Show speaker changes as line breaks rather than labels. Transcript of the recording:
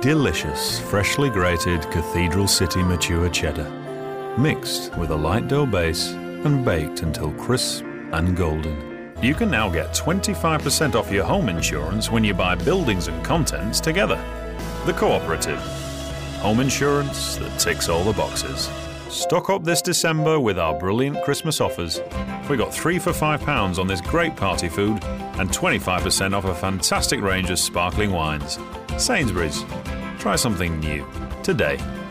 Delicious, freshly grated Cathedral City mature cheddar, mixed with a light dough base and baked until crisp and golden. You can now get 25% off your home insurance when you buy buildings and contents together. The Cooperative. Home insurance that ticks all the boxes. Stock up this December with our brilliant Christmas offers. We got 3 for £5 on this great party food and 25% off a fantastic range of sparkling wines. Sainsbury's. Try something new today.